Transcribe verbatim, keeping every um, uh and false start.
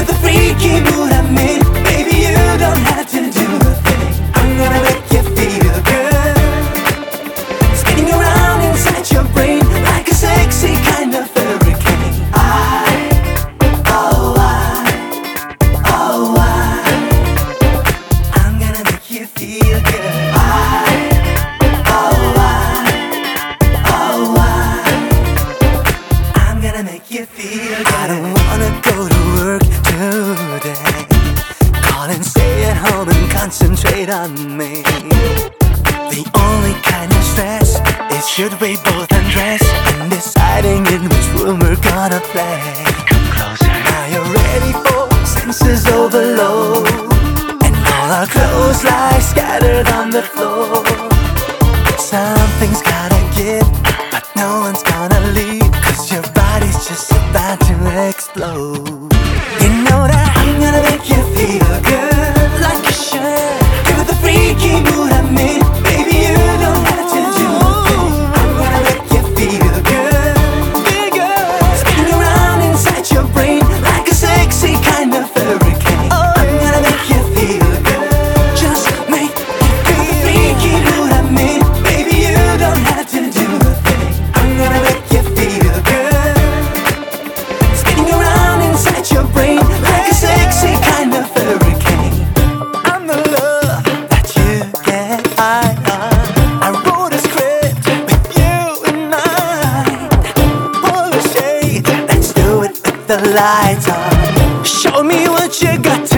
with the freaky mood I'm in. Baby, you don't have to do a thing. I'm gonna make you feel good, spinning around inside your brain like a sexy kind of hurricane. I, oh I, oh I, I'm gonna make you feel good. I, oh I, oh I, I'm gonna make you feel good. I don't wanna go to work today. Call and stay at home and concentrate on me. The only kind of stress is should we both undress and deciding in which room we're gonna play. Come closer. Now you're ready for senses overload, and all our clothes lie scattered on the floor. Something's gotta give, but no one's gonna leave, 'cause your body's just about to explode. You know that I'm gonna make you feel good like you should. Give it the freaky mood I'm in. Baby, you don't have to do a thing. I'm gonna make you feel good, feel good, spinning around inside your brain like a sexy kind of hurricane. I'm gonna make you feel good, just make you feel the freaky mood I'm in. Baby, you don't have to do a thing. I'm gonna make you feel good, spinning around inside your brain like a sexy kind of hurricane. I'm the love that you get high on. I wrote a script with you in mind. Pull the shade, let's do it with the lights on. Show me what you got